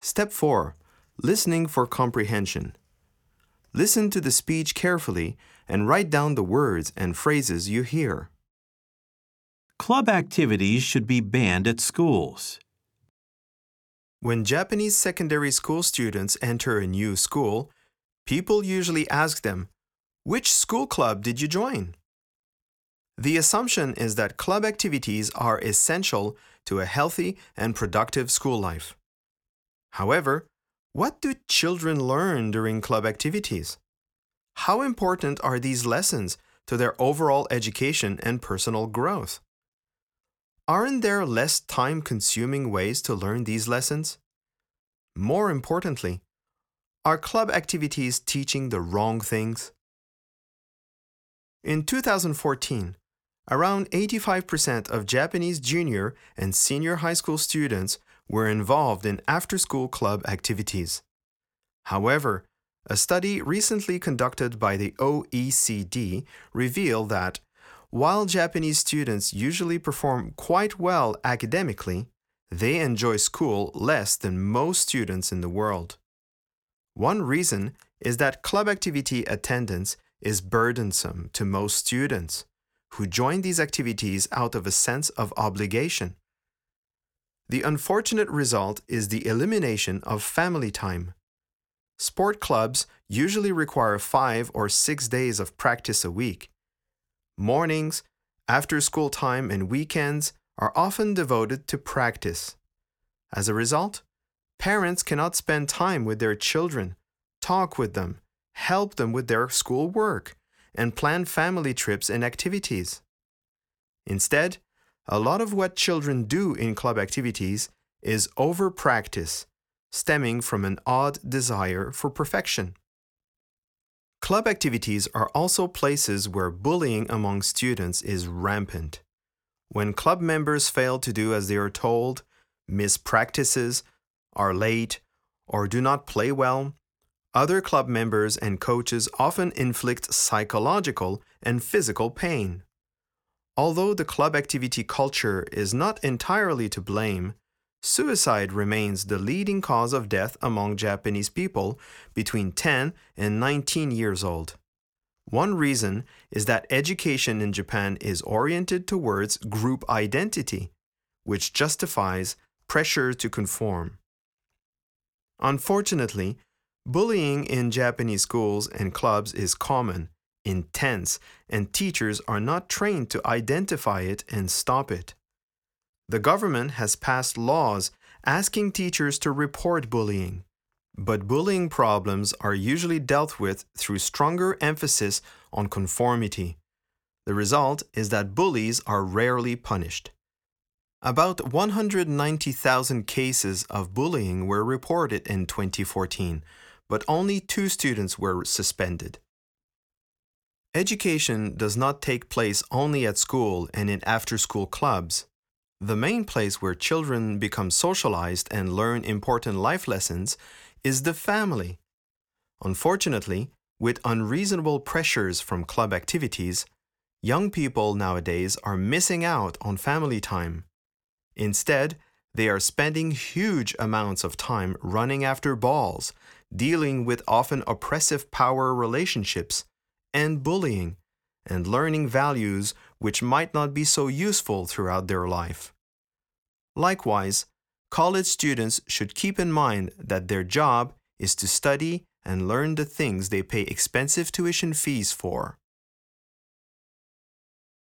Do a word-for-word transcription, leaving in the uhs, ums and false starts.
Step four. Listening for comprehension. Listen to the speech carefully and write down the words and phrases you hear. Club activities should be banned at schools. When Japanese secondary school students enter a new school, people usually ask them, "Which school club did you join?" The assumption is that club activities are essential to a healthy and productive school life. However, what do children learn during club activities? How important are these lessons to their overall education and personal growth? Aren't there less time-consuming ways to learn these lessons? More importantly, are club activities teaching the wrong things? In two thousand fourteen, around eighty-five percent of Japanese junior and senior high school students were involved in after-school club activities. However, a study recently conducted by the O E C D revealed that while Japanese students usually perform quite well academically, they enjoy school less than most students in the world. One reason is that club activity attendance is burdensome to most students, who join these activities out of a sense of obligation. The unfortunate result is the elimination of family time. Sport clubs usually require five or six days of practice a week. Mornings, after-school time, and weekends are often devoted to practice. As a result, parents cannot spend time with their children, talk with them, help them with their school work, and plan family trips and activities. Instead, a lot of what children do in club activities is over-practice, stemming from an odd desire for perfection. Club activities are also places where bullying among students is rampant. When club members fail to do as they are told, miss practices, are late, or do not play well, other club members and coaches often inflict psychological and physical pain. Although the club activity culture is not entirely to blame, suicide remains the leading cause of death among Japanese people between ten and nineteen years old. One reason is that education in Japan is oriented towards group identity, which justifies pressure to conform. Unfortunately, bullying in Japanese schools and clubs is common, intense, and teachers are not trained to identify it and stop it. The government has passed laws asking teachers to report bullying, but bullying problems are usually dealt with through stronger emphasis on conformity. The result is that bullies are rarely punished. About one hundred ninety thousand cases of bullying were reported in twenty fourteen, but only two students were suspended. Education does not take place only at school and in after-school clubs. The main place where children become socialized and learn important life lessons is the family. Unfortunately, with unreasonable pressures from club activities, young people nowadays are missing out on family time. Instead, they are spending huge amounts of time running after balls, dealing with often oppressive power relationships, and bullying, and learning values which might not be so useful throughout their life. Likewise, college students should keep in mind that their job is to study and learn the things they pay expensive tuition fees for.